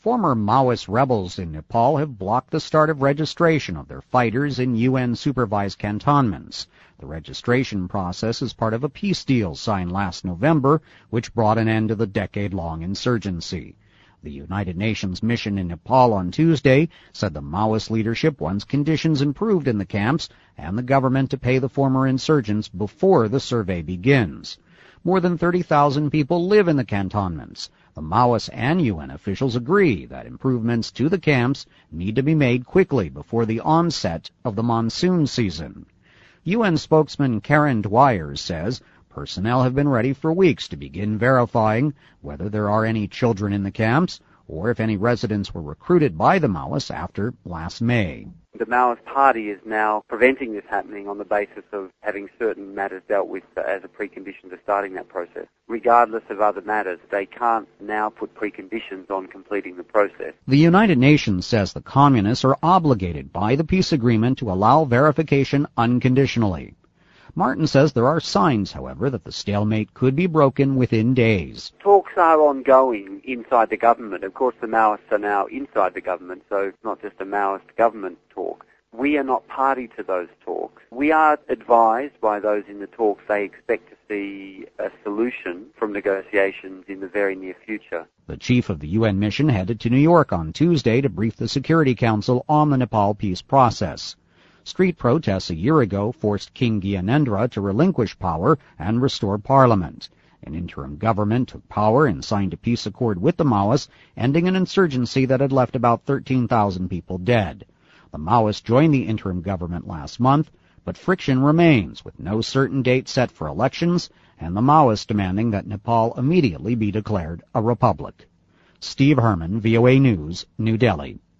Former Maoist rebels in Nepal have blocked the start of registration of their fighters in UN-supervised cantonments. The registration process is part of a peace deal signed last November, which brought an end to the decade-long insurgency. The United Nations mission in Nepal on Tuesday said the Maoist leadership wants conditions improved in the camps and the government to pay the former insurgents before the survey begins. More than 30,000 people live in the cantonments. The Maoists and UN officials agree that improvements to the camps need to be made quickly before the onset of the monsoon season. UN spokesman Karen Dwyer says personnel have been ready for weeks to begin verifying whether there are any children in the camps or if any residents were recruited by the Maoists after last May. The Maoist Party is now preventing this happening on the basis of having certain matters dealt with as a precondition to starting that process. Regardless of other matters, they can't now put preconditions on completing the process. The United Nations says the communists are obligated by the peace agreement to allow verification unconditionally. Martin says there are signs, however, that the stalemate could be broken within days. Talks are ongoing inside the government. Of course, the Maoists are now inside the government, so it's not just a Maoist government talk. We are not party to those talks. We are advised by those in the talks they expect to see a solution from negotiations in the very near future. The chief of the UN mission headed to New York on Tuesday to brief the Security Council on the Nepal peace process. Street protests a year ago forced King Gyanendra to relinquish power and restore parliament. An interim government took power and signed a peace accord with the Maoists, ending an insurgency that had left about 13,000 people dead. The Maoists joined the interim government last month, but friction remains, with no certain date set for elections, and the Maoists demanding that Nepal immediately be declared a republic. Steve Herman, VOA News, New Delhi.